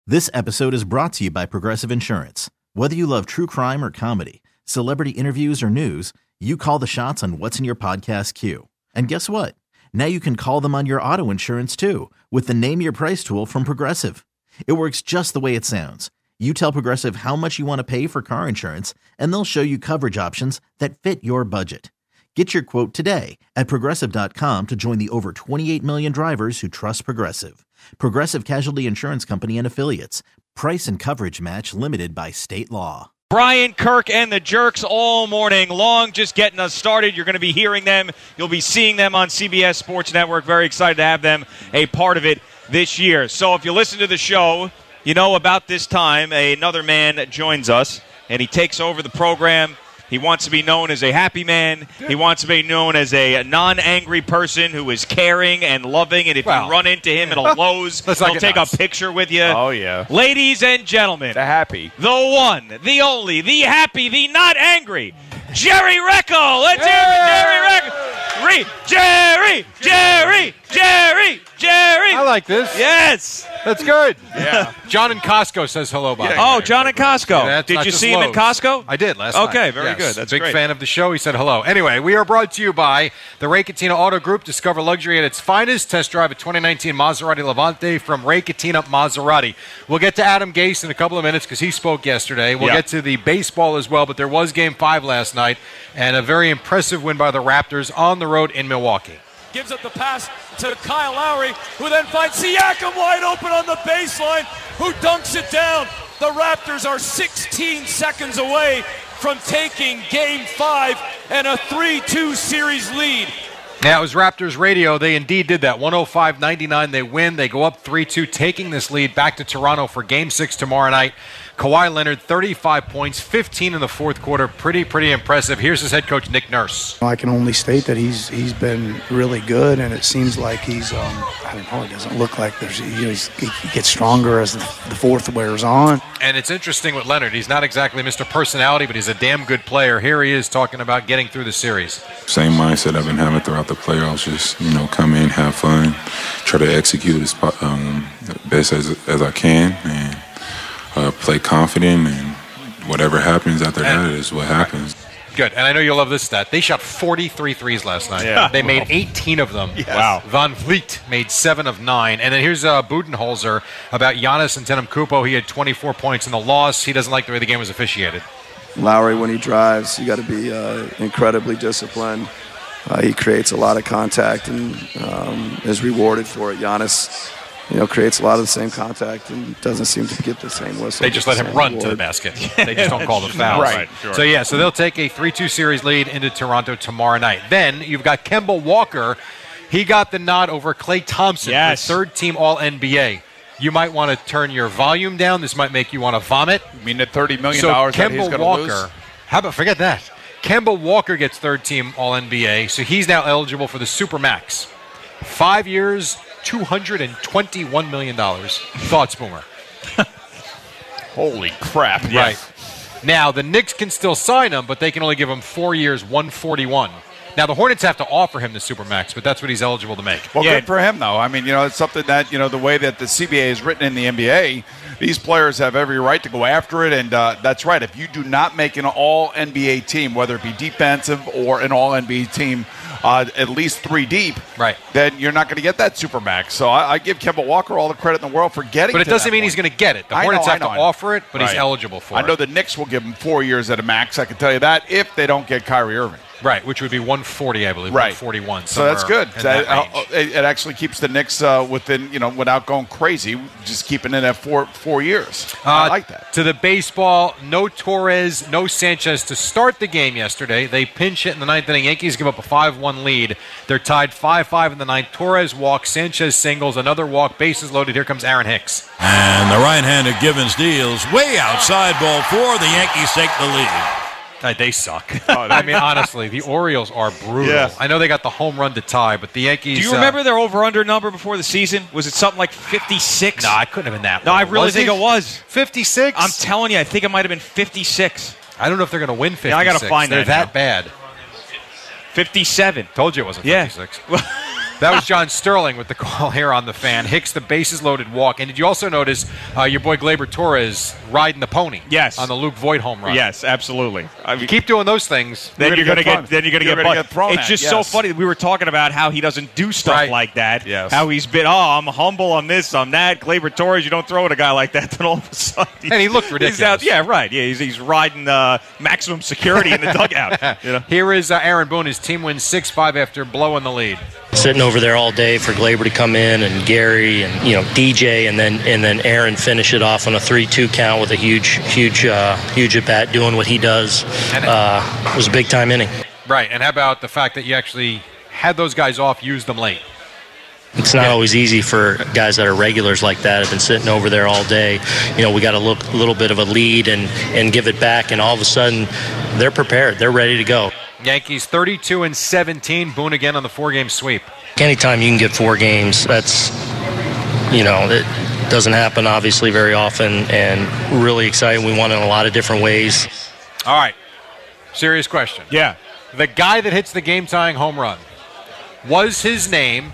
This episode is brought to you by Progressive Insurance. Whether you love true crime or comedy, celebrity interviews or news, you call the shots on what's in your podcast queue. And guess what? Now you can call them on your auto insurance too with the Name Your Price tool from Progressive. It works just the way it sounds. You tell Progressive how much you want to pay for car insurance, and they'll show you coverage options that fit your budget. Get your quote today at Progressive.com to join the over 28 million drivers who trust Progressive. Progressive Casualty Insurance Company and Affiliates. Price and coverage match limited by state law. Brian, Kirk, and the Jerks all morning long, just getting us started. You're going to be hearing them. You'll be seeing them on CBS Sports Network. Very excited to have them a part of it this year. So if you listen to the show, you know about this time another man joins us, and he takes over the program. He wants to be known as a happy man. He wants to be known as a non-angry person who is caring and loving. And if you run into him at a Lowe's, he'll take a picture with you. Oh, yeah. Ladies and gentlemen. The happy. The one, the only, the happy, the not angry, Jerry Recco. Let's hear it for Jerry Recco. Jerry. I like this. Yes. That's good. Yeah. John in Costco says hello, by the way. Oh, John in Costco. Yeah, Did you see him in Costco? I did last night. Okay, very Yes. good. That's Big great. fan of the show. He said hello. Anyway, we are brought to you by the Ray Cattina Auto Group. Discover luxury at its finest. Test drive a 2019 Maserati Levante from Ray Cattina Maserati. We'll get to Adam Gase in a couple of minutes because he spoke yesterday. We'll get to the baseball as well, but there was Game 5 last night and a very impressive win by the Raptors on the road in Milwaukee. Gives up the pass to Kyle Lowry, who then finds Siakam wide open on the baseline, who dunks it down. The Raptors are 16 seconds away from taking Game 5 and a 3-2 series lead. Yeah, it was Raptors radio. They indeed did that. 105-99, they win. They go up 3-2, taking this lead back to Toronto for Game 6 tomorrow night. Kawhi Leonard, 35 points, 15 in the fourth quarter. Pretty impressive. Here's his head coach, Nick Nurse. I can only state that he's been really good, and it seems like he's, I don't know, it doesn't look like he gets stronger as the fourth wears on. And it's interesting with Leonard. He's not exactly Mr. Personality, but he's a damn good player. Here he is talking about getting through the series. Same mindset I've been having throughout the playoffs. Just, come in, have fun, try to execute as best as I can, and play confident, and whatever happens after that is what happens. Good. And I know you'll love this stat. They shot 43 threes last night. Yeah. They made 18 of them. Yes. Wow. Van Vliet made 7 of 9. And then here's Budenholzer about Giannis Antetokounmpo. He had 24 points in the loss. He doesn't like the way the game was officiated. Lowry, when he drives, you got to be incredibly disciplined. He creates a lot of contact and is rewarded for it. Giannis, creates a lot of the same contact and doesn't seem to get the same whistle. They just let him run to the basket. They just don't call the fouls. Right. Sure. So they'll take a 3-2 series lead into Toronto tomorrow night. Then you've got Kemba Walker. He got the nod over Klay Thompson for third-team All-NBA. You might want to turn your volume down. This might make you want to vomit. You mean the $30 million so that he's going to lose? How about, forget that. Kemba Walker gets third-team All-NBA, so he's now eligible for the Supermax. 5 years, $221 million. Thoughts, Boomer? Holy crap. Yes. Right. Now, the Knicks can still sign him, but they can only give him 4 years, $141. Now, the Hornets have to offer him the Supermax, but that's what he's eligible to make. Well, good for him, though. I mean, it's something that, the way that the CBA is written in the NBA, these players have every right to go after it, and that's right. If you do not make an all-NBA team, whether it be defensive or an all-NBA team, at least 3 deep, right, then you're not going to get that Supermax. So I give Kemba Walker all the credit in the world for getting But it to doesn't that mean point. he's going to get it. The Hornets have to offer it, but he's eligible for it. I know the Knicks will give him 4 years at a max, I can tell you that, if they don't get Kyrie Irving. Right, which would be 140, I believe, right. 141. So that's good. That it actually keeps the Knicks within, without going crazy, just keeping it at 4 years. I like that. To the baseball, no Torres, no Sanchez to start the game yesterday. They pinch it in the ninth inning. Yankees give up a 5-1 lead. They're tied 5-5 in the ninth. Torres walks, Sanchez singles, another walk, bases loaded. Here comes Aaron Hicks. And the right-handed Givens deals way outside, ball 4. The Yankees take the lead. They suck. I mean, honestly, the Orioles are brutal. Yeah. I know they got the home run to tie, but the Yankees... Do you remember their over-under number before the season? Was it something like 56? No, I couldn't have been that No, low. I really think it was. 56? I'm telling you, I think it might have been 56. I don't know if they're going to win 56. Yeah, I got to find they're that bad. 57. Told you it wasn't 56. Yeah. That was John Sterling with the call here on the Fan. Hicks, the bases loaded walk. And did you also notice your boy Gleyber Torres riding the pony? Yes. On the Luke Voigt home run. Yes, absolutely. I mean, keep doing those things. Then you're going to get thrown. It's just so funny. We were talking about how he doesn't do stuff like that. Yes. How he's been, I'm humble, I'm this, I'm that. Gleyber Torres, you don't throw at a guy like that, then all of a sudden. And he looked ridiculous. Yeah, right. Yeah, he's riding maximum security in the dugout. You know? Here is Aaron Boone. His team wins 6-5 after blowing the lead. Sitting over there all day for Gleyber to come in and Gary and DJ and then Aaron finish it off on a 3-2 count with a huge at bat doing what he does. It was a big time inning. Right, and how about the fact that you actually had those guys off, used them late? It's not always easy for guys that are regulars like that, have been sitting over there all day. We got a little bit of a lead and give it back, and all of a sudden they're prepared. They're ready to go. Yankees 32-17. Boone again on the 4-game sweep. Anytime you can get 4 games, that's, it doesn't happen obviously very often, and really exciting. We won in a lot of different ways. All right. Serious question. Yeah. The guy that hits the game-tying home run, was his name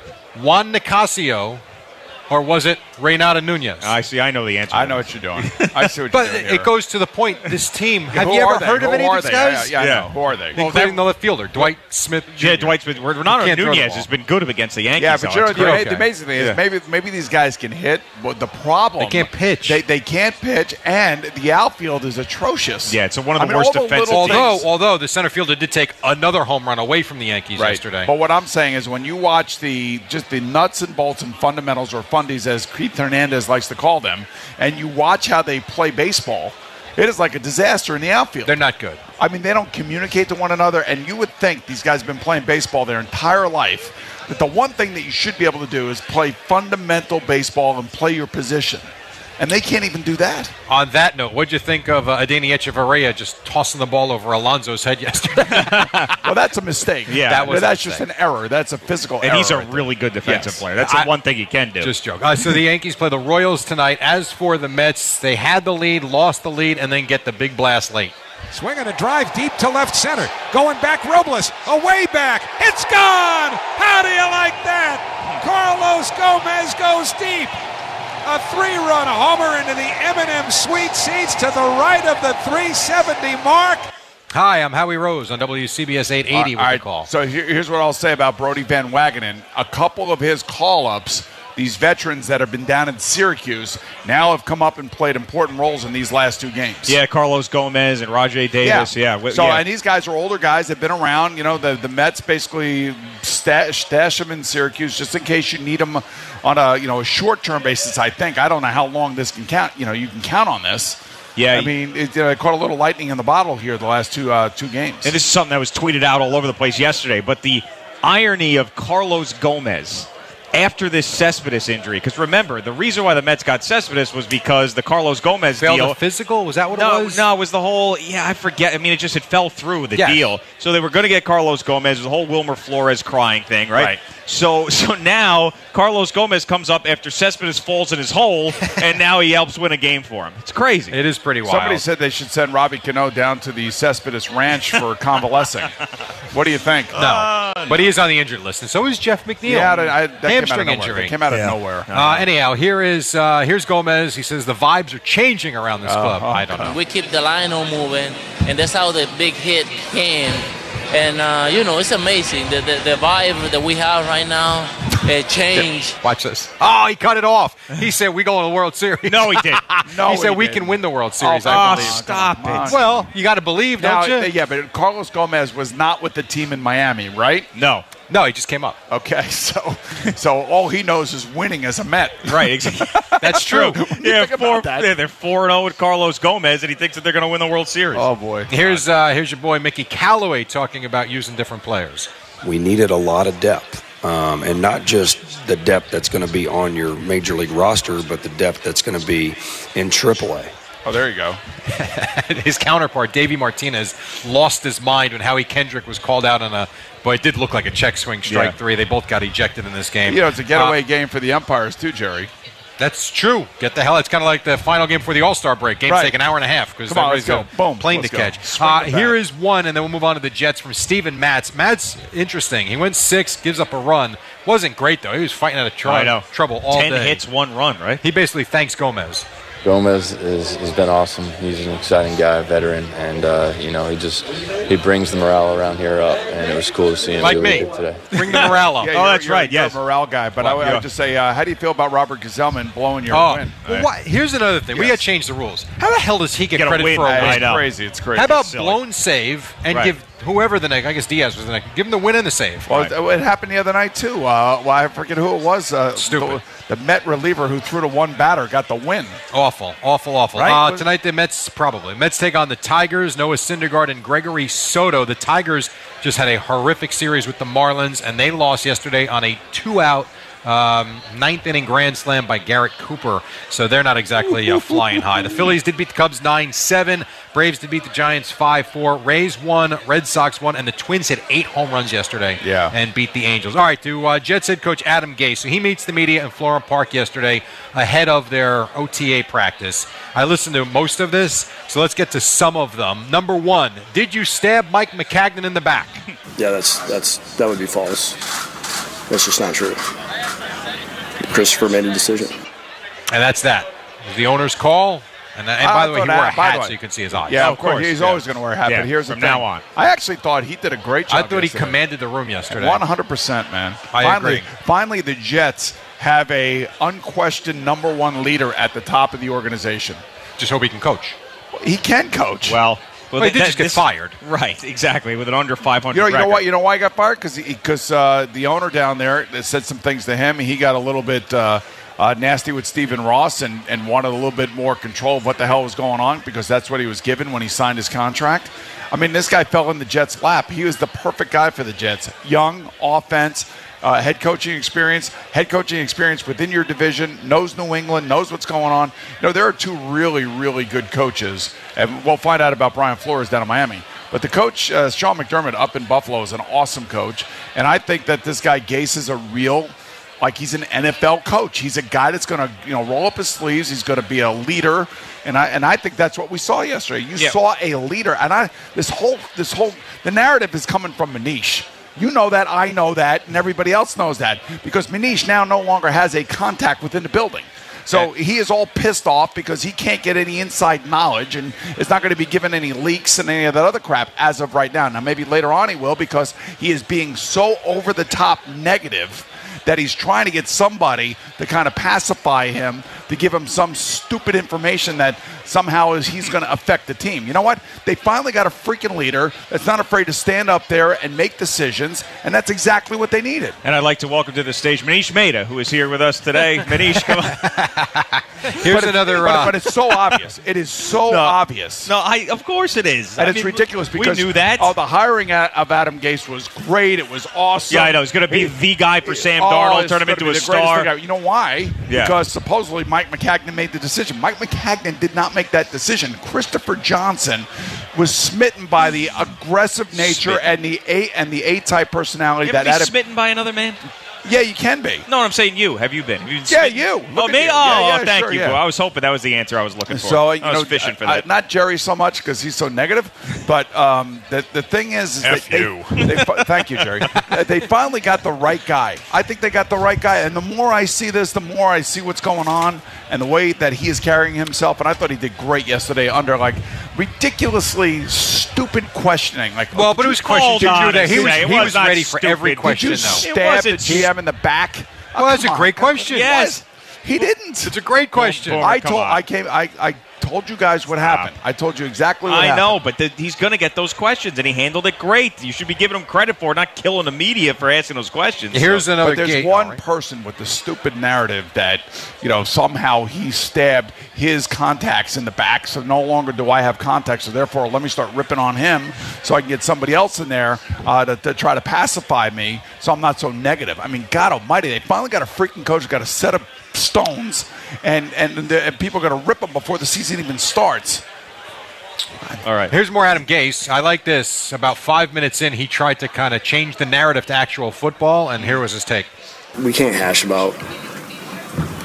Juan Nicasio, or was it Reynaldo Nunez? I see. I know the answer. I know what you're doing. I see what but you're doing here. it goes to the point, this team, have Who you are ever they? heard of Who any are of these they? guys? Yeah, I know. Who are they? Including the left fielder, Dwight Smith Jr. Yeah, Dwight Smith. Ronaldo Can't throw the Nunez ball. has been good against the Yankees. Yeah, but the amazing thing is Yeah. maybe these guys can hit, but the problem They can't pitch. They can't pitch, and the outfield is atrocious. Yeah, it's one of the worst all defensive little things- Although the center fielder did take another home run away from the Yankees yesterday. But what I'm saying is when you watch the nuts and bolts and fundamentals, or fundies as Keith Hernandez likes to call them, and you watch how they play baseball, it is like a disaster in the outfield. They're not good. I mean, they don't communicate to one another, and you would think these guys have been playing baseball their entire life, that the one thing that you should be able to do is play fundamental baseball and play your position. And they can't even do that. On that note, what'd you think of Adeiny Echeverria just tossing the ball over Alonso's head yesterday? Well, that's a mistake. Yeah, that's just an error. That's a physical error. And he's a right there. really good defensive Yes. player. That's the one thing he can do. Just joke. So the Yankees play the Royals tonight. As for the Mets, they had the lead, lost the lead, and then get the big blast late. Swinging a drive deep to left center. Going back, Robles. Away back. It's gone! How do you like that? Carlos Gomez goes deep. A 3-run homer into the M&M Sweet Seats to the right of the 370 mark. Hi, I'm Howie Rose on WCBS 880 with the call. So here's what I'll say about Brody Van Wagenen. A couple of his call-ups, these veterans that have been down in Syracuse, now have come up and played important roles in these last 2 games. Yeah, Carlos Gomez and Rajay Davis. Yeah. And these guys are older guys. They've been around. The Mets basically stash them in Syracuse just in case you need them on a short-term basis, I think. I don't know how long this can count. You can count on this. Yeah, I mean, it caught a little lightning in the bottle here the last two games. And this is something that was tweeted out all over the place yesterday. But the irony of Carlos Gomez after this Cespedes injury, because remember, the reason why the Mets got Cespedes was because the Carlos Gomez Failed deal. the physical? Was that what it was? No, it was the whole, I forget. I mean, it fell through the deal. So they were going to get Carlos Gomez. It was the whole Wilmer Flores crying thing, right? So now Carlos Gomez comes up after Cespedes falls in his hole, and now he helps win a game for him. It's crazy. It is pretty wild. Somebody said they should send Robbie Cano down to the Cespedes Ranch for convalescing. What do you think? No, but he is on the injured list, and so is Jeff McNeil. Yeah, that hamstring came out of injury. It came out of nowhere. Anyhow, here's Gomez. He says the vibes are changing around this club. I don't know. We keep the line on moving, and that's how the big hit came. And, it's amazing. The vibe that we have right now, it changed. Watch this. Oh, he cut it off. He said we go to the World Series. No, he didn't. He said we can win the World Series, I believe. Stop it. Well, you got to believe, don't you? Yeah, but Carlos Gomez was not with the team in Miami, right? No, he just came up. Okay, so all he knows is winning as a Met. Right, exactly. That's true. They're 4-0 with Carlos Gomez, and he thinks that they're going to win the World Series. Oh, boy. Here's your boy Mickey Callaway talking about using different players. We needed a lot of depth, and not just the depth that's going to be on your major league roster, but the depth that's going to be in AAA. Oh, there you go. His counterpart, Davey Martinez, lost his mind when Howie Kendrick was called out on but it did look like a check swing strike 3. They both got ejected in this game. It's a getaway game for the umpires too, Jerry. That's true. Get the hell. It's kind of like the final game before the All-Star break. Games take an hour and a half because everybody's got a plane to catch. Here is one, and then we'll move on to the Jets from Steven Matz. Matz, interesting. He went 6, gives up a run. Wasn't great, though. He was fighting out of trouble all 10 day. 10 hits, 1 run, right? He basically thanks Gomez. Gomez has been awesome. He's an exciting guy, a veteran, and he brings the morale around here up, and it was cool to see him do what he did today. Bring the morale up. That's right. Yes, you're a morale guy. But I would just say, how do you feel about Robert Gesellman blowing your win? Well, here's another thing. We got to change the rules. How the hell does he get credit for a win? It's crazy. It's crazy. How about blown save and give whoever the next? I guess Diaz was the next. Give him the win and the save. Well, it happened the other night too. I forget who it was. Stupid. The Met reliever who threw to one batter got the win. Awful. Right? Tonight the Mets Mets take on the Tigers. Noah Syndergaard and Gregory Soto. The Tigers just had a horrific series with the Marlins, and they lost yesterday on a 2-out 9th inning grand slam by Garrett Cooper. So they're not exactly flying high. The Phillies did beat the Cubs 9-7. Braves did beat the Giants 5-4. Rays won, Red Sox won, and the Twins hit 8 home runs yesterday and beat the Angels. All right, to Jets head coach Adam Gase. So he meets the media in Florham Park yesterday ahead of their OTA practice. I listened to most of this, so let's get to some of them. Number 1, did you stab Mike Maccagnan in the back? Yeah, that would be false. That's just not true. Christopher made a decision. And that's that. It was the owner's call. And by the way, he wore a hat so you can see his eyes. Yeah, of course. He's always going to wear a hat. Yeah, but here's the from thing. now on. I actually thought he did a great job. I thought yesterday. he commanded the room yesterday. 100%, man. I agree. Finally, the Jets have a unquestioned number 1 leader at the top of the organization. Just hope he can coach. He can coach. Well, he did just get fired. Right, exactly, with an under 500 You know record. what? You know why he got fired? Because the owner down there said some things to him. He got a little bit nasty with Stephen Ross and wanted a little bit more control of what the hell was going on because that's what he was given when he signed his contract. I mean, this guy fell in the Jets' lap. He was the perfect guy for the Jets. Young, offense, head coaching experience within your division, knows New England, knows what's going on. You know, there are 2 really, really good coaches, and we'll find out about Brian Flores down in Miami. But the coach, Sean McDermott, up in Buffalo is an awesome coach, and I think that this guy Gase is a real, he's an NFL coach. He's a guy that's going to, roll up his sleeves. He's going to be a leader, and I think that's what we saw yesterday. You saw a leader, and the narrative is coming from Manish. You know that, I know that, and everybody else knows that because Manish now no longer has a contact within the building. So he is all pissed off because he can't get any inside knowledge and is not going to be given any leaks and any of that other crap as of right now. Now, maybe later on he will because he is being so over-the-top negative that he's trying to get somebody to kind of pacify him, to give him some stupid information that somehow he's going to affect the team. You know what? They finally got a freaking leader that's not afraid to stand up there and make decisions, and that's exactly what they needed. And I'd like to welcome to the stage Manish Mehta, who is here with us today. Manish, come on. Here's another. But it's so obvious. It is so obvious. No, of course it is. And it's ridiculous because we knew that. Oh, the hiring of Adam Gase was great. It was awesome. Yeah, I know. He's going to be the guy for Sam Darnold, turn him into a star. You know why? Yeah. Because supposedly Mike Maccagnan made the decision. Mike Maccagnan did not make that decision. Christopher Johnson was smitten by the aggressive nature and the A-type personality You that ever be Adam. smitten by another man? Yeah, you can be. No, I'm saying you. Have you been? You. Oh, me? You. Thank sure, you. yeah. I was hoping that was the answer I was looking for. So I was fishing for that. Not Jerry so much because he's so negative, but the thing is that thank you, Jerry. They finally got the right guy. I think they got the right guy, and the more I see this, the more I see what's going on and the way that he is carrying himself. And I thought he did great yesterday under ridiculously stupid questioning. But it was questions. He was ready for every question. Did you stab the GM in the back? Well, that's a great question. Yes. He didn't. It's a great question. I told you guys what happened. I told you exactly what happened. I know, but he's going to get those questions, and he handled it great. You should be giving him credit for it, not killing the media for asking those questions. Here's another. But there's one person with the stupid narrative that somehow he stabbed his contacts in the back, so no longer do I have contacts, so therefore let me start ripping on him so I can get somebody else in there to try to pacify me so I'm not so negative. I mean, God almighty, they finally got a freaking coach who's got a set of stones, and people are going to rip them before the season even starts. All right. Here's more Adam Gase. I like this. About 5 minutes in, he tried to kind of change the narrative to actual football, and here was his take. We can't hash about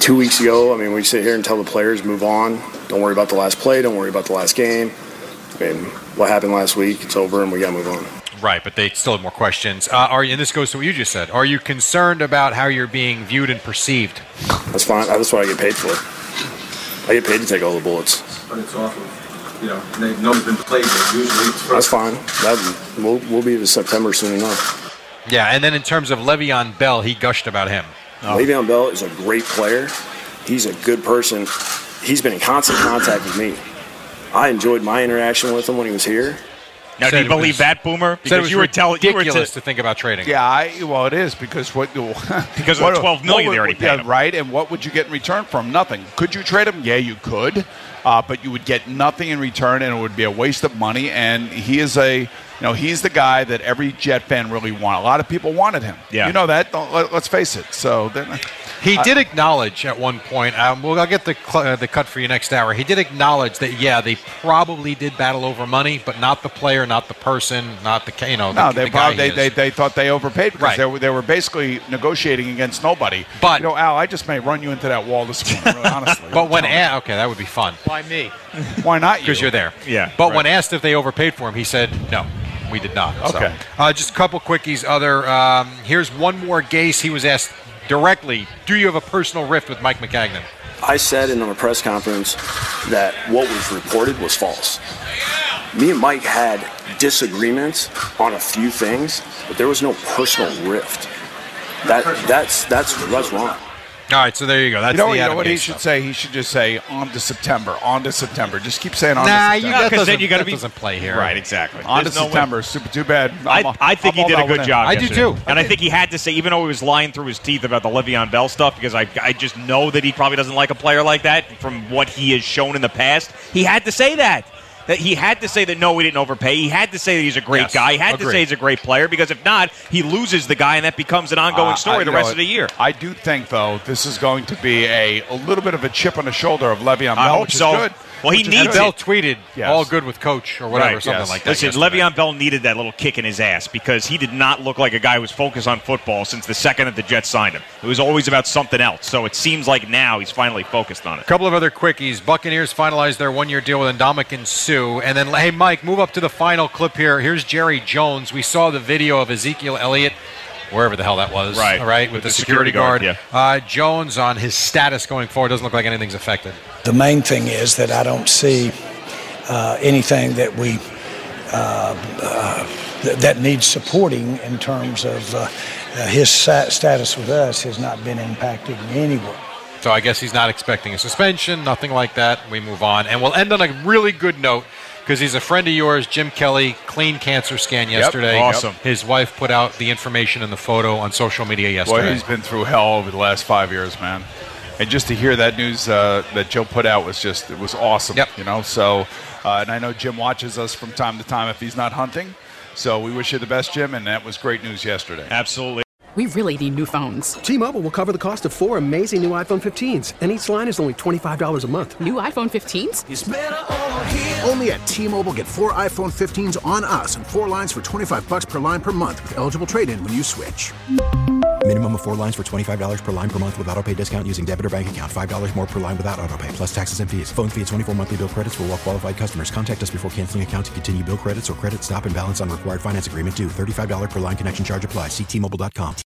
2 weeks ago, I mean, we sit here and tell the players, move on. Don't worry about the last play. Don't worry about the last game. I mean, what happened last week, it's over, and we got to move on. Right, but they still have more questions. Are you, and this goes to what you just said, are you concerned about how you're being viewed and perceived? That's fine. That's what I get paid for. I get paid to take all the bullets. But it's awful. You know, nobody's been played yet. Usually it's That's fine. We'll be to September soon enough. Yeah, and then in terms of Le'Veon Bell, he gushed about him. Le'Veon Bell is a great player. He's a good person. He's been in constant contact with me. I enjoyed my interaction with him when he was here. Now, do you believe that, Boomer? Because you were ridiculous to think about trading. Yeah, well, it is because what because of the $12 million they already paid him. Right? And what would you get in return from? Nothing. Could you trade him? Yeah, you could, but you would get nothing in return, and it would be a waste of money. And he is he's the guy that every Jet fan really wanted. A lot of people wanted him. Yeah, you know that. Let's face it. So then. He did acknowledge at one point, I'll get the cut for you next hour. He did acknowledge that, yeah, they probably did battle over money, but not the player, not the person, not the they thought they overpaid because right. they were basically negotiating against nobody. But Al, I just may run you into that wall this morning, really, honestly. But when okay, that would be fun. Why me? Why not you? Because you're there. Yeah. But when asked if they overpaid for him, he said no. We did not. Okay. So, just a couple quickies. Here's one more Gase. He was asked directly, do you have a personal rift with Mike Maccagnan? I said in a press conference that what was reported was false. Me and Mike had disagreements on a few things, but there was no personal rift. That's wrong. All right, so there you go. That's you know what he should say? He should just say on to September. Just keep saying on to September. Because then you got to be doesn't play here. Right, exactly. On to September. Too bad. I think he did a good job. I do too. And I think he had to say, even though he was lying through his teeth about the Le'Veon Bell stuff, because I just know that he probably doesn't like a player like that from what he has shown in the past. He had to say that. That he had to say that no, we didn't overpay. He had to say that he's a great guy. He had to say he's a great player because if not, he loses the guy and that becomes an ongoing story the rest of the year. I do think, though, this is going to be a little bit of a chip on the shoulder of Le'Veon Bell, which is good. Well, he needs Bell it. tweeted, all good with coach or whatever, something like that. Listen, Le'Veon Bell needed that little kick in his ass because he did not look like a guy who was focused on football since the second that the Jets signed him. It was always about something else. So it seems like now he's finally focused on it. A couple of other quickies. Buccaneers finalized their one-year deal with Ndamukong Suh. And then, hey, Mike, move up to the final clip here. Here's Jerry Jones. We saw the video of Ezekiel Elliott, wherever the hell that was, right, with the security guard. Yeah. Jones on his status going forward doesn't look like anything's affected. The main thing is that I don't see anything that we that needs supporting in terms of his status with us has not been impacted in any way. So I guess he's not expecting a suspension, nothing like that. We move on. And we'll end on a really good note because he's a friend of yours, Jim Kelly, clean cancer scan yesterday. Awesome. His wife put out the information and the photo on social media yesterday. Boy, he's been through hell over the last 5 years, man. And just to hear that news that Joe put out was it was awesome. Yep. You know, so, and I know Jim watches us from time to time if he's not hunting. So we wish you the best, Jim, and that was great news yesterday. Absolutely. We really need new phones. T-Mobile will cover the cost of 4 amazing new iPhone 15s, and each line is only $25 a month. New iPhone 15s? It's better over here. Only at T-Mobile, get 4 iPhone 15s on us and 4 lines for $25 per line per month with eligible trade-in when you switch. Minimum of 4 lines for $25 per line per month with autopay discount using debit or bank account. $5 more per line without autopay, plus taxes and fees. Phone fee at 24 monthly bill credits for well-qualified customers. Contact us before canceling account to continue bill credits or credit stop and balance on required finance agreement due. $35 per line connection charge applies. See T-Mobile.com.